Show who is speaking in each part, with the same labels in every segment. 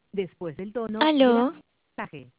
Speaker 1: Después del tono,
Speaker 2: Aló,
Speaker 1: mensaje.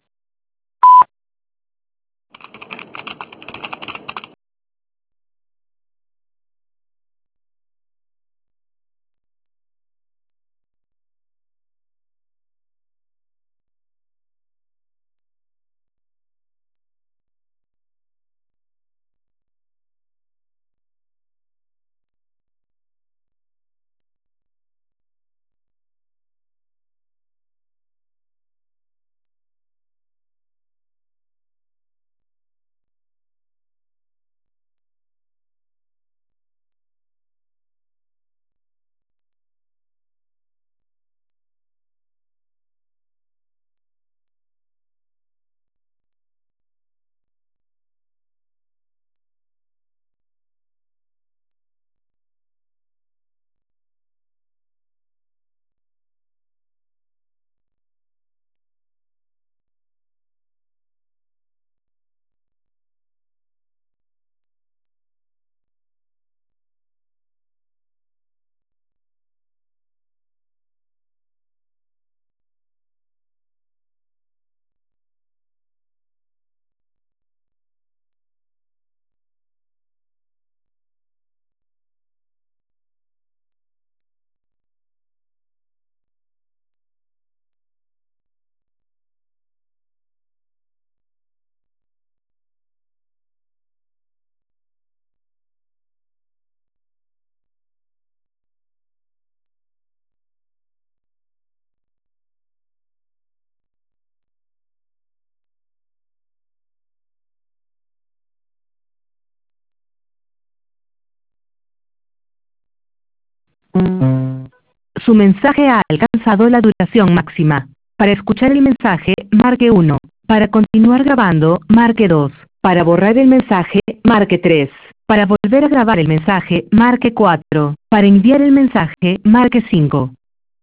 Speaker 1: Su mensaje ha alcanzado la duración máxima. Para escuchar el mensaje, marque 1. Para continuar grabando, marque 2. Para borrar el mensaje, marque 3. Para volver a grabar el mensaje, marque 4. Para enviar el mensaje, marque 5.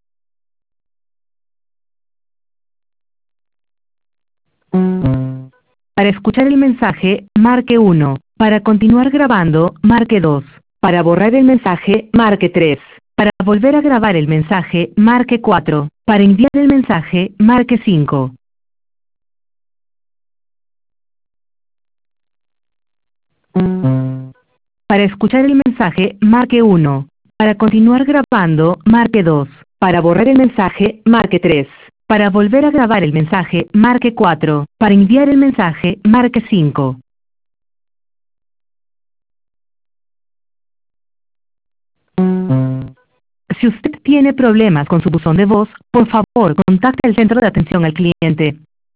Speaker 1: Para escuchar el mensaje, marque 1. Para continuar grabando, marque 2. Para borrar el mensaje, marque 3. Para volver a grabar el mensaje, marque 4. Para enviar el mensaje, marque 5. Para escuchar el mensaje, marque 1. Para continuar grabando, marque 2. Para borrar el mensaje, marque 3. Para volver a grabar el mensaje, marque 4. Para enviar el mensaje, marque 5. Si usted tiene problemas con su buzón de voz, por favor contacte el centro de atención al cliente.